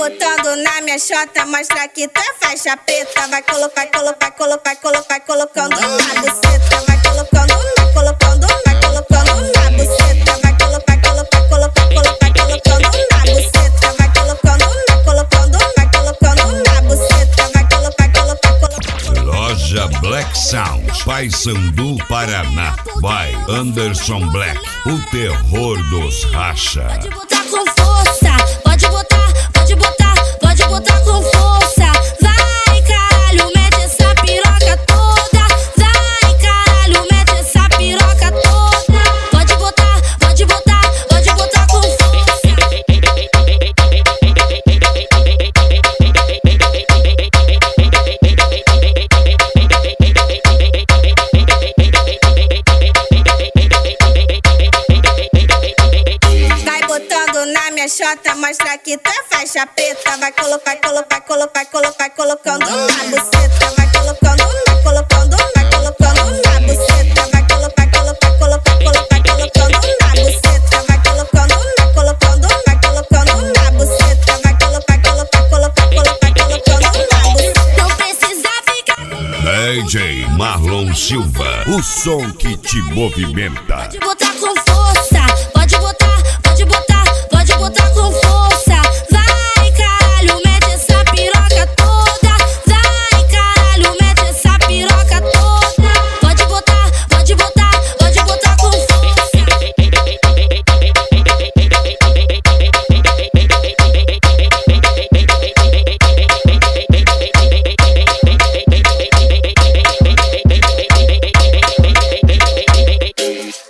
botando na minha xota, mostra que tu é faixa preta. Vai colocar, colocar, colocar, colocar, colocando na buceta. Vai colocando, colocando, vai colocando na buceta. Vai colocar, colocar, colocar, colocar, colocando na buceta. Vai colocando, colocando, vai colocando na buceta. Vai colocar, colocar, colocar. Loja Black Sound, Paysandu, Paraná. By Anderson Black, o terror dos racha. Pode botar com força, pode botar, pode botar, pode botar com força. Vai caralho, mete essa piroca toda. Vai caralho, mete essa piroca toda. Pode botar, pode botar, pode botar com força. Na minha xota, mostra que tu é faixa preta. Vai colocar, colocar, colocar, colocar, colocando na buceta. Vai colocando, colocando, vai colocando na buceta. Vai colocar, colocar, colocar, colocar, colocando na buceta. Vai colocando, colocando, vai colocando na buceta. Vai colocar, colocar, colocar, colocar, colocando na buceta. Não precisa ficar. DJ Marlon Silva, o som que te movimenta. Pode botar